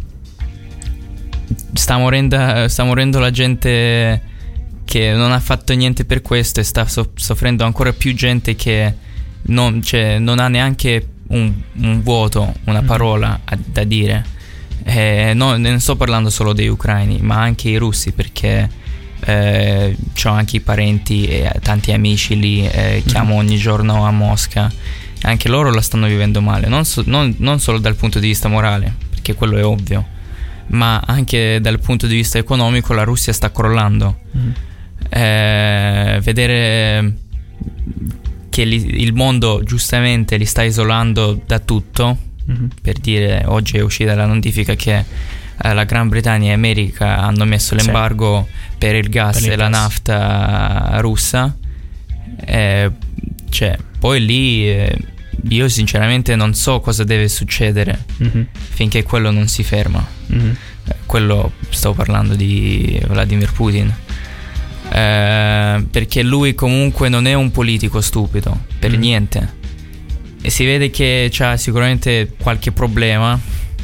S3: sta morendo, sta morendo la gente che non ha fatto niente per questo, e sta soffrendo ancora più gente che Non, cioè, non ha neanche un, un vuoto, una parola a, da dire. eh, no, non sto parlando solo dei ucraini, ma anche i russi, perché eh, ho anche i parenti e tanti amici lì, eh, chiamo mm. ogni giorno a Mosca. Anche loro la stanno vivendo male, non, so, non, non solo dal punto di vista morale, perché quello è ovvio, ma anche dal punto di vista economico. La Russia sta crollando. mm. eh, Vedere che li, il mondo giustamente li sta isolando da tutto. Mm-hmm. Per dire, oggi è uscita la notifica che eh, la Gran Bretagna e America hanno messo l'embargo sì. per il gas per il e gas. la nafta russa. eh, Cioè, poi lì eh, io sinceramente non so cosa deve succedere mm-hmm. finché quello non si ferma. Mm-hmm. eh, Quello, stavo parlando di Vladimir Putin. Eh, perché lui comunque non è un politico stupido per mm. niente, e si vede che c'ha sicuramente qualche problema,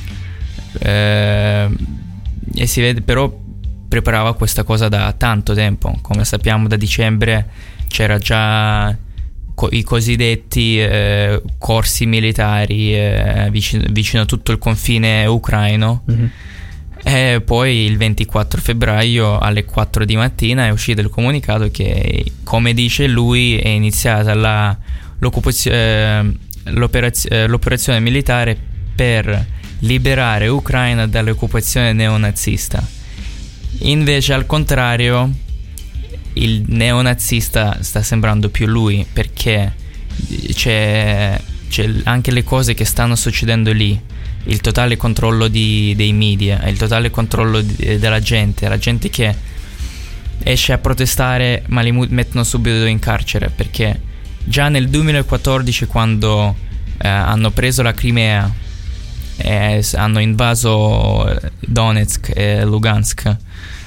S3: eh, e si vede, però preparava questa cosa da tanto tempo. Come sappiamo, da dicembre c'era già co- i cosiddetti eh, corsi militari eh, vicino, vicino a tutto il confine ucraino. Mm-hmm. E poi il ventiquattro febbraio alle quattro di mattina è uscito il comunicato che, come dice lui, è iniziata la, l'occupazio- l'operazio- l'operazione militare per liberare Ucraina dall'occupazione neonazista. Invece, al contrario, il neonazista sta sembrando più lui, perché c'è, c'è anche le cose che stanno succedendo lì. Il totale controllo di, dei media, il totale controllo di, della gente, la gente che esce a protestare ma li mettono subito in carcere, perché già nel duemilaquattordici, quando eh, hanno preso la Crimea e hanno invaso Donetsk e Lugansk,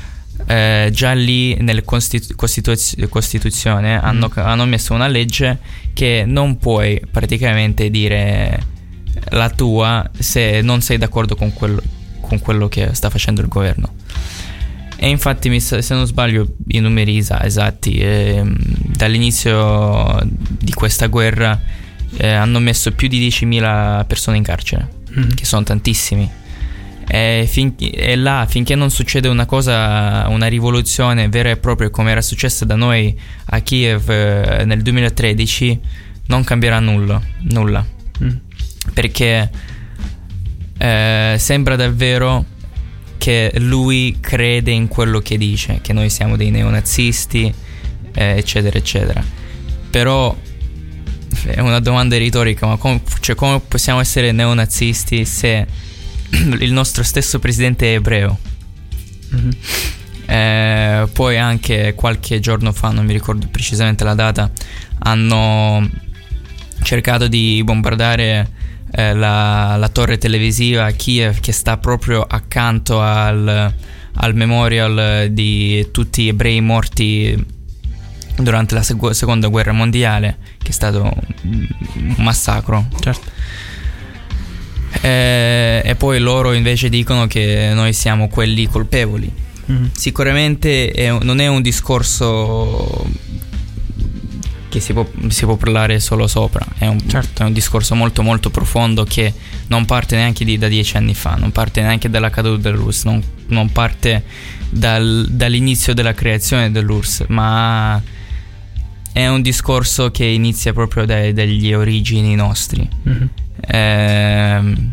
S3: eh, già lì nella costitu- costituz- Costituzione mm. hanno, hanno messo una legge che non puoi praticamente dire la tua se non sei d'accordo con quello, con quello che sta facendo il governo. E infatti, se non sbaglio, i numeri esatti, eh, dall'inizio di questa guerra eh, hanno messo più di diecimila persone in carcere, mm. che sono tantissimi. E, fin- e là, finché non succede una cosa, una rivoluzione vera e propria come era successa da noi a Kiev eh, nel duemilatredici, non cambierà nulla, nulla. Mm. Perché eh, sembra davvero che lui crede in quello che dice, che noi siamo dei neonazisti, eh, eccetera eccetera. Però è una domanda retorica, ma com- cioè, come possiamo essere neonazisti se il nostro stesso presidente è ebreo? Mm-hmm. Eh, poi anche qualche giorno fa, non mi ricordo precisamente la data, hanno cercato di bombardare eh, la, la torre televisiva a Kiev, che sta proprio accanto al, al memorial di tutti gli ebrei morti durante la sec- seconda guerra mondiale, che è stato un massacro. Certo. E, e poi loro invece dicono che noi siamo quelli colpevoli. Mm-hmm. Sicuramente è, non è un discorso che si può, si può parlare solo sopra, è un, certo. è un discorso molto molto profondo, che non parte neanche di, da dieci anni fa, non parte neanche dalla caduta dell'U R S S, non, non parte dal, dall'inizio della creazione dell'U R S S, ma è un discorso che inizia proprio dai, dagli origini nostri. Mm-hmm. ehm,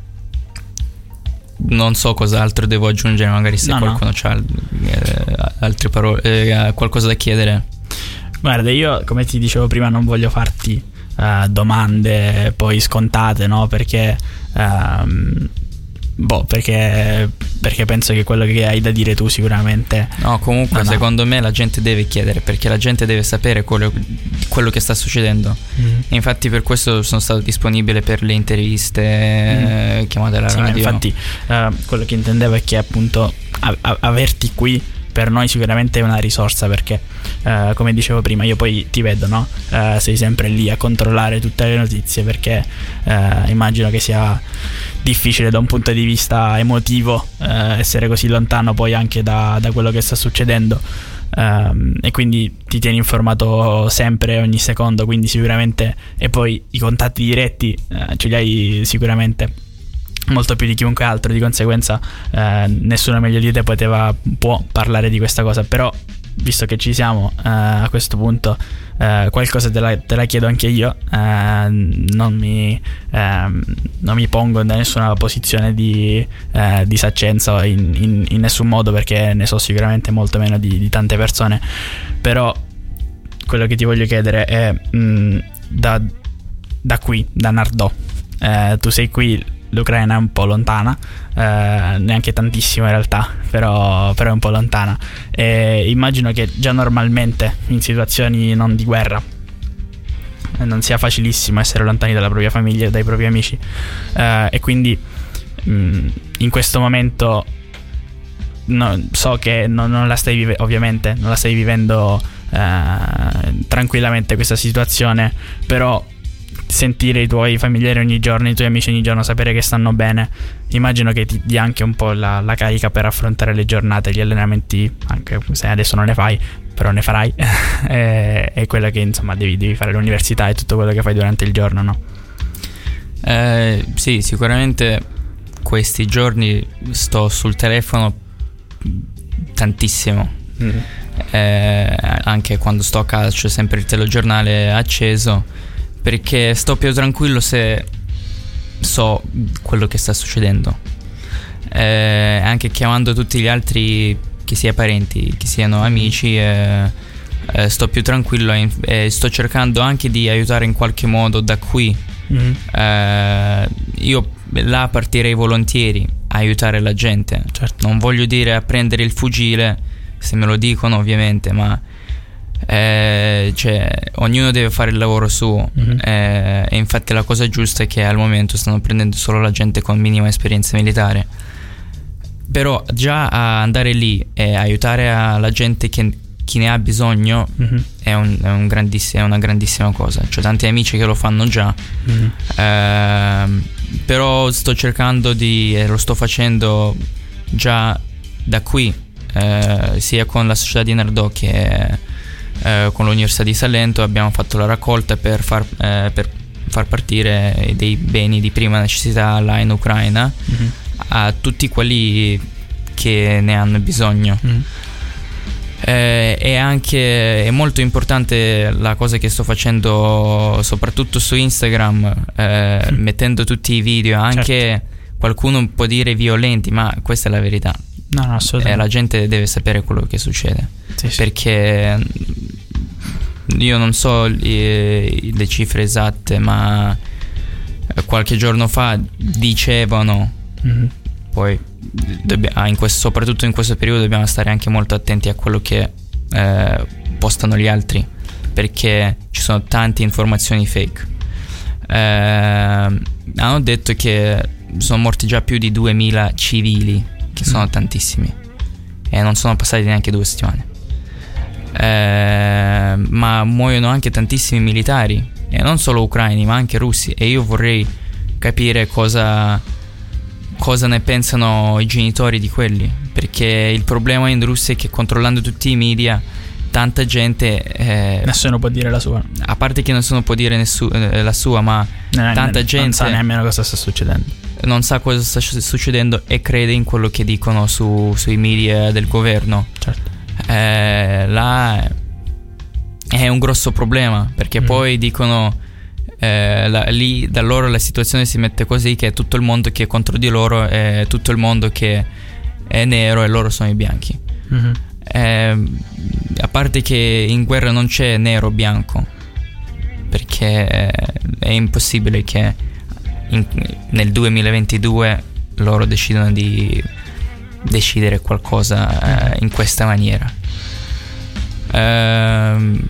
S3: non so cos'altro devo aggiungere, magari se no, qualcuno no. ha eh, altre parole, eh, qualcosa da chiedere.
S2: Guarda, io come ti dicevo prima non voglio farti uh, domande poi scontate, no? Perché um, boh, perché perché penso che quello che hai da dire tu sicuramente.
S3: No, comunque no, secondo no. me la gente deve chiedere, perché la gente deve sapere quello, quello che sta succedendo. Mm. E infatti per questo sono stato disponibile per le interviste mm. eh, chiamate alla sì, radio.
S2: Infatti uh, quello che intendevo è che appunto a- a- averti qui per noi sicuramente è una risorsa, perché uh, come dicevo prima, io poi ti vedo, no? Uh, sei sempre lì a controllare tutte le notizie, perché uh, immagino che sia difficile da un punto di vista emotivo uh, essere così lontano poi anche da, da quello che sta succedendo, uh, e quindi ti tieni informato sempre, ogni secondo, quindi sicuramente, e poi i contatti diretti uh, ce li hai sicuramente molto più di chiunque altro, di conseguenza eh, nessuno meglio di te poteva può parlare di questa cosa. Però visto che ci siamo eh, a questo punto eh, qualcosa te la, te la chiedo anche io, eh, non mi eh, non mi pongo da nessuna posizione di eh, di saccenza in, in, in nessun modo, perché ne so sicuramente molto meno di, di tante persone. Però quello che ti voglio chiedere è mh, da, da qui, da Nardò, eh, tu sei qui, l'Ucraina è un po' lontana, eh, neanche tantissimo in realtà, però, però è un po' lontana, e immagino che già normalmente in situazioni non di guerra non sia facilissimo essere lontani dalla propria famiglia e dai propri amici, eh, e quindi mh, in questo momento no, so che non, non la stai vivendo, ovviamente non la stai vivendo eh, tranquillamente questa situazione, però sentire i tuoi familiari ogni giorno, i tuoi amici ogni giorno, sapere che stanno bene, immagino che ti dia anche un po' la, la carica per affrontare le giornate, gli allenamenti, anche se adesso non ne fai, però ne farai. è, è quello che insomma devi, devi fare all'università e tutto quello che fai durante il giorno, no?
S3: Eh, sì, sicuramente questi giorni sto sul telefono tantissimo. Mm. Eh, anche quando sto a casa c'è sempre il telegiornale acceso, perché sto più tranquillo se so quello che sta succedendo, eh, anche chiamando tutti gli altri, che sia parenti, che siano amici, eh, eh, sto più tranquillo e eh, sto cercando anche di aiutare in qualche modo da qui. Mm-hmm. eh, io là partirei volentieri a aiutare la gente, certo. Non voglio dire a prendere il fucile, se me lo dicono ovviamente, ma Eh, cioè ognuno deve fare il lavoro suo, mm-hmm. eh, e infatti la cosa giusta è che al momento stanno prendendo solo la gente con minima esperienza militare, però già a andare lì e aiutare a la gente che chi ne ha bisogno mm-hmm. è, un, è, un grandiss- è una grandissima cosa. C'ho tanti amici che lo fanno già, mm-hmm. eh, però sto cercando di e lo sto facendo già da qui, eh, sia con la società di Nardò che eh, con l'Università di Salento. Abbiamo fatto la raccolta per far, eh, per far partire dei beni di prima necessità là in Ucraina, mm-hmm. a tutti quelli che ne hanno bisogno. Mm-hmm. Eh, e anche è molto importante la cosa che sto facendo soprattutto su Instagram, eh, mm. mettendo tutti i video, anche certo. Qualcuno può dire violenti, ma questa è la verità.
S2: No, no, assolutamente.
S3: Eh, la gente deve sapere quello che succede, sì, perché sì. Io non so le, le cifre esatte, ma qualche giorno fa dicevano, mm-hmm. poi Dobb- in questo, soprattutto in questo periodo dobbiamo stare anche molto attenti a quello che eh, postano gli altri, perché ci sono tante informazioni fake. Eh, hanno detto che sono morti già più di duemila civili, che sono mm. tantissimi, e non sono passati neanche due settimane. Eh, ma muoiono anche tantissimi militari, e non solo ucraini ma anche russi, e io vorrei capire cosa cosa ne pensano i genitori di quelli, perché il problema in Russia è che controllando tutti i media tanta gente eh,
S2: nessuno può dire la sua,
S3: a parte che nessuno può dire nessu- eh, la sua, ma
S2: no,
S3: tanta
S2: no,
S3: gente
S2: non sa nemmeno cosa sta succedendo,
S3: non sa cosa sta succedendo e crede in quello che dicono su, sui media del governo.
S2: Certo.
S3: Eh, là è un grosso problema, perché mm. poi dicono Eh, la, lì da loro la situazione si mette così, che è tutto il mondo che è contro di loro, è tutto il mondo che è nero e loro sono i bianchi. Mm-hmm. Eh, a parte che in guerra non c'è nero o bianco, perché è impossibile che in, nel duemilaventidue loro decidano di decidere qualcosa mm-hmm. eh, in questa maniera. Eh,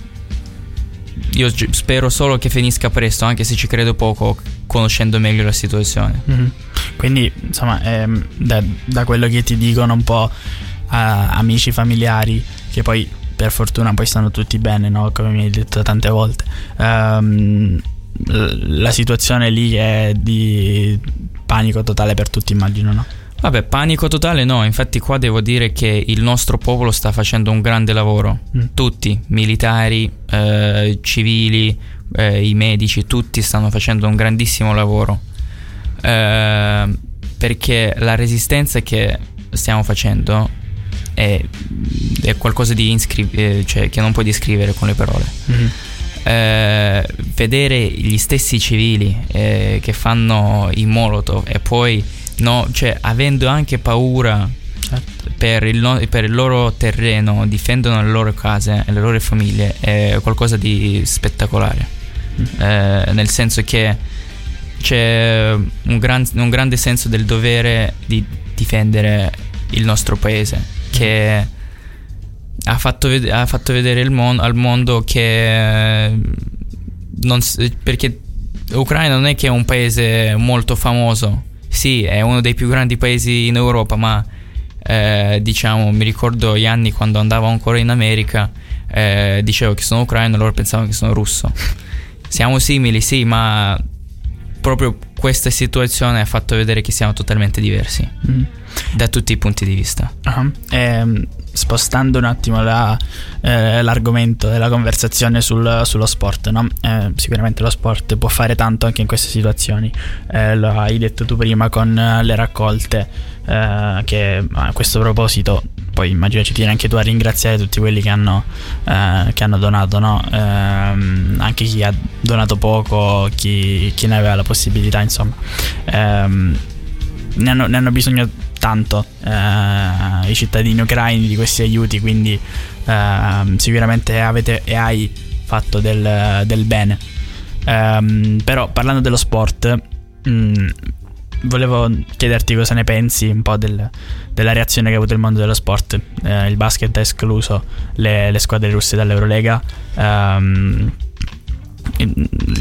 S3: Io spero solo che finisca presto, anche se ci credo poco, conoscendo meglio la situazione.
S2: Mm-hmm. Quindi, insomma, ehm, da, da quello che ti dicono un po' a amici, familiari, che poi per fortuna poi stanno tutti bene, no? Come mi hai detto tante volte, ehm, la situazione lì è di panico totale per tutti, immagino, no?
S3: Vabbè, panico totale no, infatti qua devo dire che il nostro popolo sta facendo un grande lavoro, mm. tutti, militari, eh, civili, eh, i medici, tutti stanno facendo un grandissimo lavoro, eh, perché la resistenza che stiamo facendo è, è qualcosa di inscri- eh, cioè che non puoi descrivere con le parole. Mm. Eh, vedere gli stessi civili eh, che fanno i molotov e poi no, cioè avendo anche paura, certo. per, il no, per il loro terreno, difendono le loro case e le loro famiglie, è qualcosa di spettacolare. Mm. Eh, nel senso che c'è un, gran, un grande senso del dovere di difendere il nostro paese, che ha fatto, ved- ha fatto vedere il mon- al mondo che non s- perché l'Ucraina non è che è un paese molto famoso. Sì, è uno dei più grandi paesi in Europa, ma eh, diciamo, mi ricordo gli anni quando andavo ancora in America, eh, dicevo che sono ucraino e loro pensavano che sono russo. Siamo simili, sì, ma proprio questa situazione ha fatto vedere che siamo totalmente diversi mm. da tutti i punti di vista.
S2: Uh-huh. E, spostando un attimo la, eh, l'argomento della conversazione sul, sullo sport, no? Eh, sicuramente lo sport può fare tanto anche in queste situazioni, eh, lo hai detto tu prima con le raccolte, eh, che a questo proposito poi immagino ci tieni anche tu a ringraziare tutti quelli che hanno, eh, che hanno donato, no? Eh, anche chi ha donato poco, chi, chi ne aveva la possibilità, insomma, eh, ne, hanno, ne hanno bisogno tanto eh, i cittadini ucraini di questi aiuti, quindi eh, sicuramente avete e hai fatto del, del bene. Eh, però parlando dello sport, mh, volevo chiederti cosa ne pensi un po' del, della reazione che ha avuto il mondo dello sport. Eh, il basket ha escluso le, le squadre russe dall'Eurolega. Um,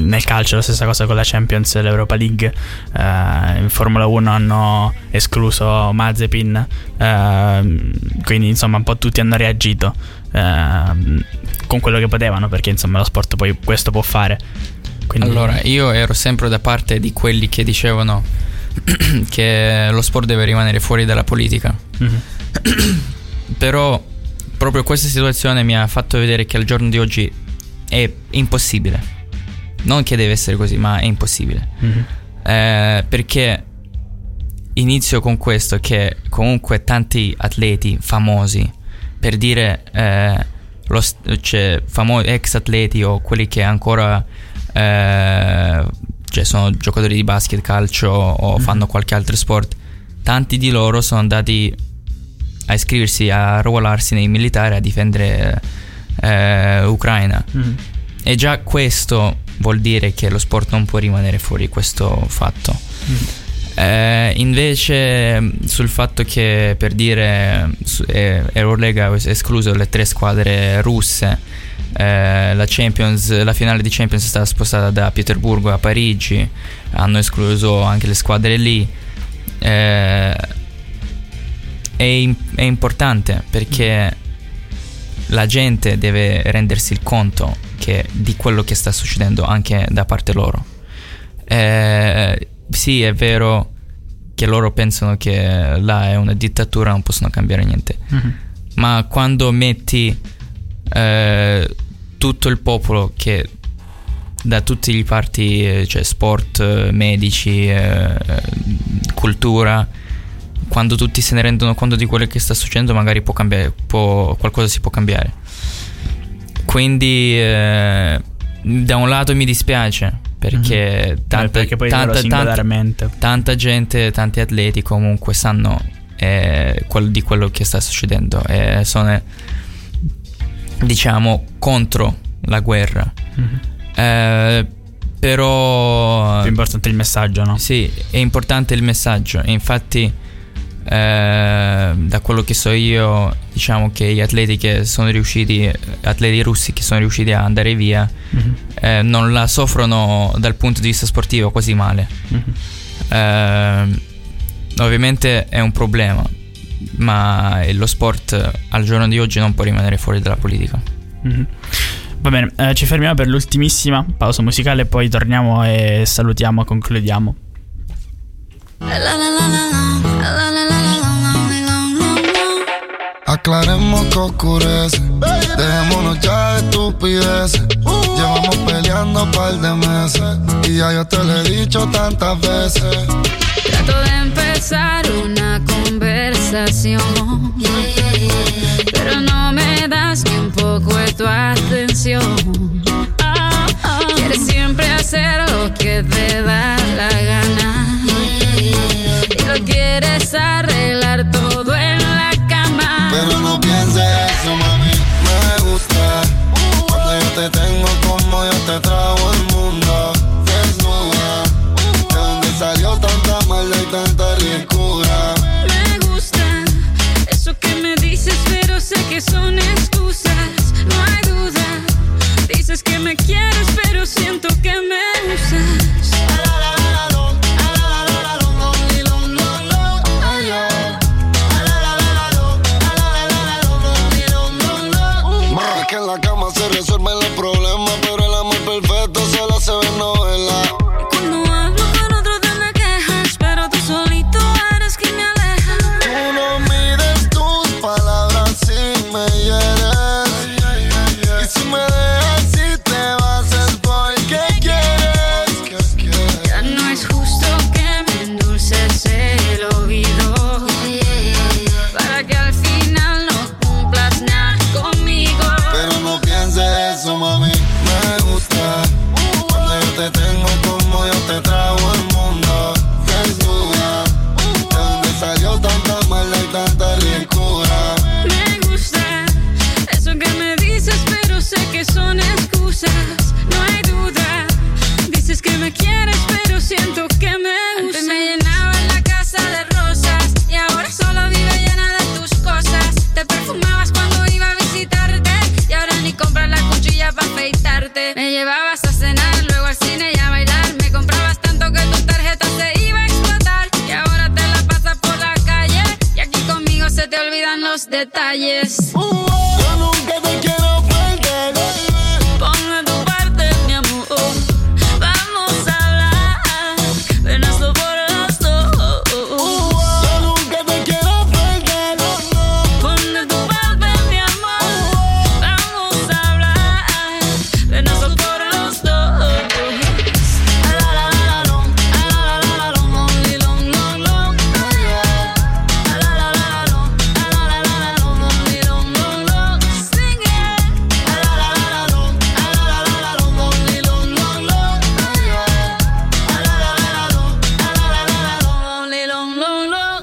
S2: nel calcio la stessa cosa con la Champions e l'Europa League. Uh, in Formula uno hanno escluso Mazepin, uh, quindi insomma un po' tutti hanno reagito uh, con quello che potevano, perché insomma lo sport poi questo può fare. Quindi...
S3: Allora, io ero sempre da parte di quelli che dicevano che lo sport deve rimanere fuori dalla politica. Mm-hmm. Però proprio questa situazione mi ha fatto vedere che al giorno di oggi è impossibile. Non che deve essere così, ma è impossibile. Mm-hmm. eh, Perché inizio con questo, che comunque tanti atleti famosi, per dire eh, lo, cioè, famosi ex atleti o quelli che ancora eh, cioè sono giocatori di basket, calcio o mm-hmm. fanno qualche altro sport, tanti di loro sono andati a iscriversi, a arruolarsi nei militari, a difendere eh, Ucraina. Mm-hmm. E già questo vuol dire che lo sport non può rimanere fuori questo fatto. Mm-hmm. eh, invece sul fatto che, per dire, eh, Eurolega ha escluso le tre squadre russe, eh, la Champions, la finale di Champions è stata spostata da Pietroburgo a Parigi, hanno escluso anche le squadre lì. eh, È, è importante perché la gente deve rendersi il conto che di quello che sta succedendo anche da parte loro. Eh, sì, è vero che loro pensano che là è una dittatura, non possono cambiare niente. Mm-hmm. Ma quando metti eh, tutto il popolo che da tutti i parti, cioè sport, medici, eh, cultura, quando tutti se ne rendono conto di quello che sta succedendo, magari può cambiare, può, qualcosa si può cambiare. Quindi eh, da un lato mi dispiace perché, mm-hmm. tanta,
S2: perché poi
S3: tanta,
S2: tanta,
S3: tanta gente, tanti atleti comunque sanno eh, quel, di quello che sta succedendo e sono, diciamo, contro la guerra. Mm-hmm. eh, però
S2: è più importante il messaggio, no?
S3: Sì, è importante il messaggio. E infatti Eh, da quello che so io, diciamo che gli atleti che sono riusciti, atleti russi che sono riusciti a andare via, mm-hmm. eh, non la soffrono dal punto di vista sportivo così male. Mm-hmm. eh, ovviamente è un problema, ma lo sport al giorno di oggi non può rimanere fuori dalla politica.
S2: Mm-hmm. Va bene, eh, ci fermiamo per l'ultimissima pausa musicale, poi torniamo e salutiamo, concludiamo.
S6: Aclaremos que oscurece, dejémonos ya de estupideces. Llevamos peleando un par de meses y ya yo te lo he dicho tantas veces.
S7: Trato de empezar una conversación, pero no me das ni un poco de tu atención. Quieres siempre hacer lo que te da la gana y lo quieres arreglar todo en la cama.
S6: Pero no pienses eso, mami, me gusta cuando yo te tengo como yo te trago el mundo. Desnuda, de donde salió tanta maldad y tanta ricura.
S7: Me gusta eso que me dices, pero sé que son excusas, no hay duda. Dices que me quieres, pero siento que me usas.
S6: Que en la cama se resuelven los problemas, pero el amor perfecto
S7: detalles.
S6: Yo nunca te quiero perder.
S7: Pon de tu parte, mi amor. Vamos a hablar. Ven, hazlo por los dos.
S6: Yo nunca te quiero perder.
S7: Pon de tu parte, mi amor. Vamos a hablar. Ven, hazlo por los dos. A la la la la long, a la la la la long, only long, long, long. A la la la la long, a la la la la long, only long, long, long. Sing it. A la la la la long, a la la la la long, only long, long, long. A la la la la long, a la la la la long, only long, long, long.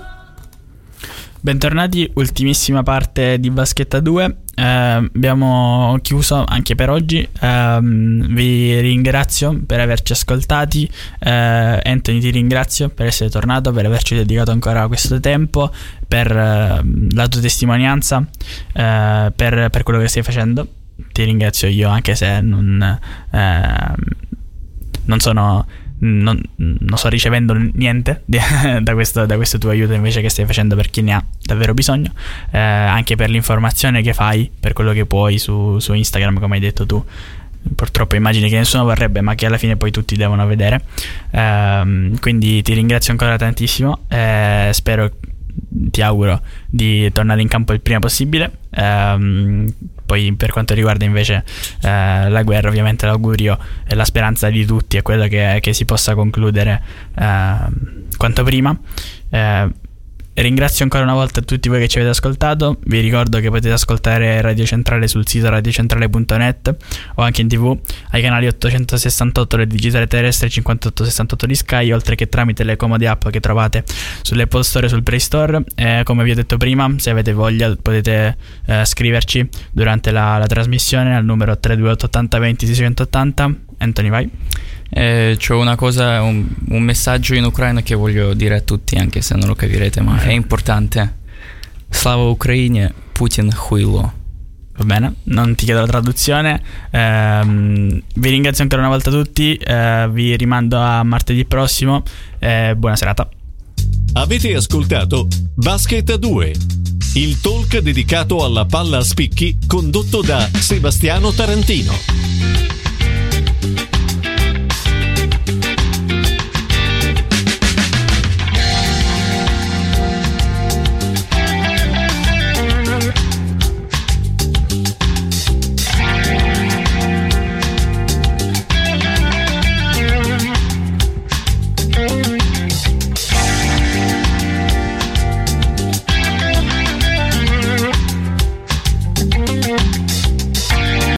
S2: Bentornati, ultimissima parte di Vaschetta due. Eh, abbiamo chiuso anche per oggi. Eh, vi ringrazio per averci ascoltati. Eh, Anthony, ti ringrazio per essere tornato, per averci dedicato ancora questo tempo, per eh, la tua testimonianza, eh, per, per quello che stai facendo. Ti ringrazio io, anche se non, eh, non sono. Non, non sto ricevendo niente di, da, questo, da questo tuo aiuto invece che stai facendo per chi ne ha davvero bisogno, eh, anche per l'informazione che fai, per quello che puoi su, su Instagram, come hai detto tu. Purtroppo immagini che nessuno vorrebbe, ma che alla fine poi tutti devono vedere. Eh, quindi ti ringrazio ancora tantissimo. Eh, spero, ti auguro di tornare in campo il prima possibile. Eh, Poi per quanto riguarda invece eh, la guerra, ovviamente l'augurio e la speranza di tutti è quello che, che si possa concludere eh, quanto prima. Eh, ringrazio ancora una volta tutti voi che ci avete ascoltato. Vi ricordo che potete ascoltare Radio Centrale sul sito radiocentrale punto net o anche in tv ai canali ottocentosessantotto del digitale terrestre e cinquantotto sessantotto di Sky, oltre che tramite le comode app che trovate sull'Apple Store e sul Play Store. Eh, come vi ho detto prima, se avete voglia potete eh, scriverci durante la, la trasmissione al numero tre due otto ottanta venti seicentottanta. Anthony, vai.
S3: Eh, c'ho una cosa, un, un messaggio in ucraino che voglio dire a tutti, anche se non lo capirete, ma è importante. Slava Ucraini, Putin хуйло.
S2: Va bene, non ti chiedo la traduzione. Ehm, vi ringrazio ancora una volta tutti. Eh, vi rimando a martedì prossimo. Eh, buona serata.
S1: Avete ascoltato Basket due, il talk dedicato alla palla a spicchi condotto da Sebastiano Tarantino.